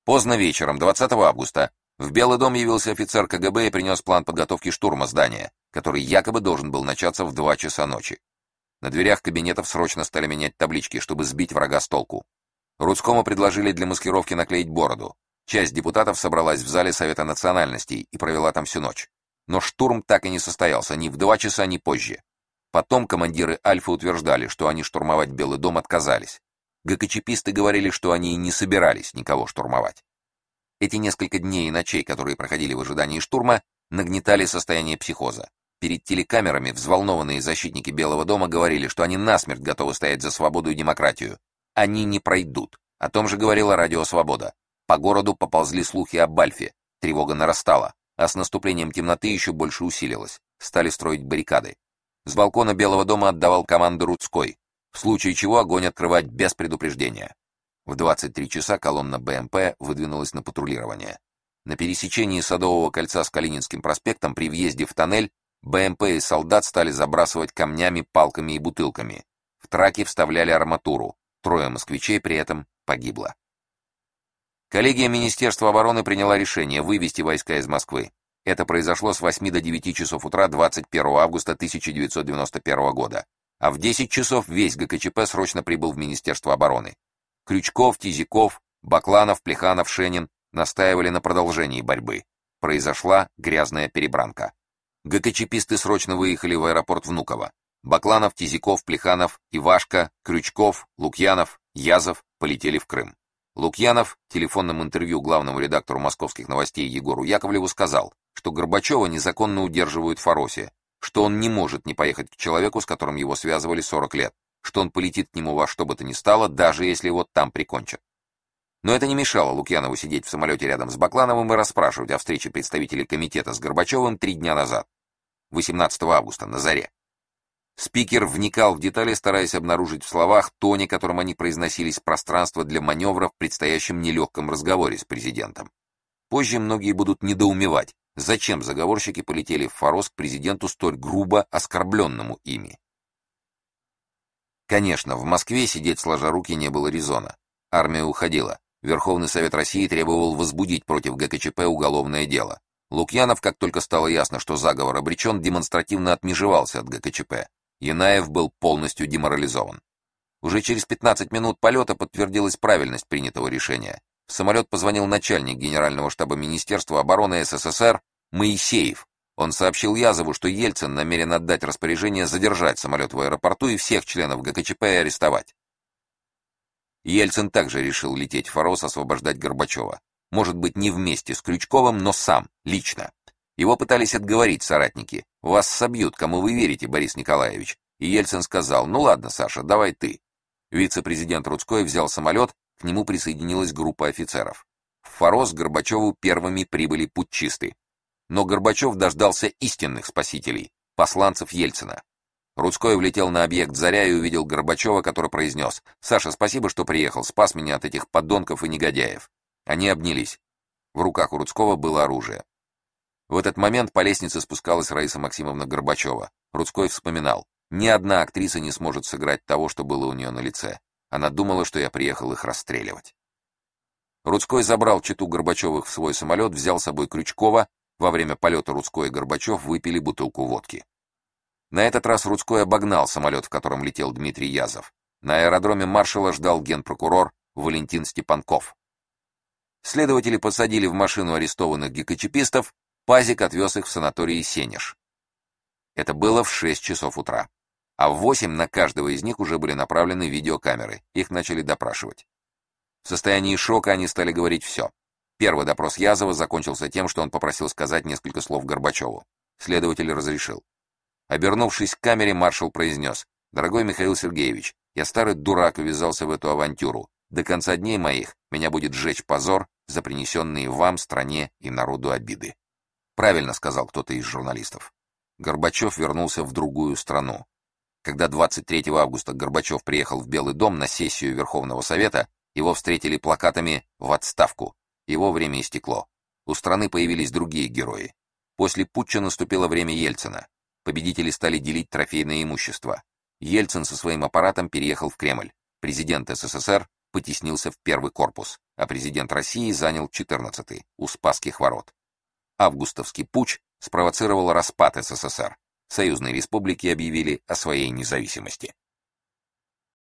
Поздно вечером, 20 августа, в Белый дом явился офицер КГБ и принес план подготовки штурма здания, который якобы должен был начаться в 2 часа ночи. На дверях кабинетов срочно стали менять таблички, чтобы сбить врага с толку. Рудскому предложили для маскировки наклеить бороду. Часть депутатов собралась в зале Совета национальностей и провела там всю ночь. Но штурм так и не состоялся ни в 2 часа, ни позже. Потом командиры Альфа утверждали, что они штурмовать Белый дом отказались. ГКЧПисты говорили, что они и не собирались никого штурмовать. Эти несколько дней и ночей, которые проходили в ожидании штурма, нагнетали состояние психоза. Перед телекамерами взволнованные защитники Белого дома говорили, что они насмерть готовы стоять за свободу и демократию. Они не пройдут. О том же говорила радио «Свобода». По городу поползли слухи об Альфе. Тревога нарастала, а с наступлением темноты еще больше усилилась. Стали строить баррикады. С балкона Белого дома отдавал команду Рудской, в случае чего огонь открывать без предупреждения. В 23 часа колонна БМП выдвинулась на патрулирование. На пересечении Садового кольца с Калининским проспектом при въезде в тоннель БМП и солдат стали забрасывать камнями, палками и бутылками. В траки вставляли арматуру. 3 москвичей при этом погибло. Коллегия Министерства обороны приняла решение вывести войска из Москвы. Это произошло с 8 до 9 часов утра 21 августа 1991 года. А в 10 часов весь ГКЧП срочно прибыл в Министерство обороны. Крючков, Тизяков, Бакланов, Плеханов, Шенин настаивали на продолжении борьбы. Произошла грязная перебранка. ГКЧПисты срочно выехали в аэропорт Внуково. Бакланов, Тизяков, Плеханов, Ивашка, Крючков, Лукьянов, Язов полетели в Крым. Лукьянов в телефонном интервью главному редактору «Московских новостей» Егору Яковлеву сказал, что Горбачева незаконно удерживают в Фаросе, что он не может не поехать к человеку, с которым его связывали 40 лет, что он полетит к нему во что бы то ни стало, даже если его там прикончат. Но это не мешало Лукьянову сидеть в самолете рядом с Баклановым и расспрашивать о встрече представителей комитета с Горбачевым 3 дня назад, 18 августа, на заре. Спикер вникал в детали, стараясь обнаружить в словах, тоне, которым они произносились, пространство для маневра в предстоящем нелегком разговоре с президентом. Позже многие будут недоумевать, зачем заговорщики полетели в Форос к президенту столь грубо оскорбленному ими. Конечно, в Москве сидеть сложа руки не было резона. Армия уходила. Верховный Совет России требовал возбудить против ГКЧП уголовное дело. Лукьянов, как только стало ясно, что заговор обречен, демонстративно отмежевался от ГКЧП. Янаев был полностью деморализован. Уже через 15 минут полета подтвердилась правильность принятого решения. В самолет позвонил начальник Генерального штаба Министерства обороны СССР Моисеев. Он сообщил Язову, что Ельцин намерен отдать распоряжение задержать самолет в аэропорту и всех членов ГКЧП арестовать. Ельцин также решил лететь в Форос освобождать Горбачева. Может быть, не вместе с Крючковым, но сам, лично. Его пытались отговорить соратники. «Вас собьют, кому вы верите, Борис Николаевич». И Ельцин сказал: «Ну ладно, Саша, давай ты». Вице-президент Рудской взял самолет, к нему присоединилась группа офицеров. В Форос к Горбачеву первыми прибыли путчисты. Но Горбачев дождался истинных спасителей, посланцев Ельцина. Рудской влетел на объект «Заря» и увидел Горбачева, который произнес: «Саша, спасибо, что приехал, спас меня от этих подонков и негодяев». Они обнялись. В руках у Рудского было оружие. В этот момент по лестнице спускалась Раиса Максимовна Горбачева. Рудской вспоминал: «Ни одна актриса не сможет сыграть того, что было у нее на лице. Она думала, что я приехал их расстреливать». Рудской забрал чету Горбачевых в свой самолет, взял с собой Крючкова. Во время полета Рудской и Горбачев выпили бутылку водки. На этот раз Рудской обогнал самолет, в котором летел Дмитрий Язов. На аэродроме Маршала ждал генпрокурор Валентин Степанков. Следователи посадили в машину арестованных ГКЧПистов, Пазик отвез их в санаторий Сенеж. Это было в 6 часов утра. А в 8 на каждого из них уже были направлены видеокамеры. Их начали допрашивать. В состоянии шока они стали говорить все. Первый допрос Язова закончился тем, что он попросил сказать несколько слов Горбачеву. Следователь разрешил. Обернувшись к камере, маршал произнес: «Дорогой Михаил Сергеевич, я старый дурак ввязался в эту авантюру. До конца дней моих меня будет жечь позор за принесенные вам, стране и народу обиды». Правильно сказал кто-то из журналистов. Горбачев вернулся в другую страну. Когда 23 августа Горбачев приехал в Белый дом на сессию Верховного Совета, его встретили плакатами «В отставку». Его время истекло. У страны появились другие герои. После путча наступило время Ельцина. Победители стали делить трофейное имущество. Ельцин со своим аппаратом переехал в Кремль. Президент СССР потеснился в первый корпус, а президент России занял 14-й, у Спасских ворот. Августовский путч спровоцировал распад СССР. Союзные республики объявили о своей независимости.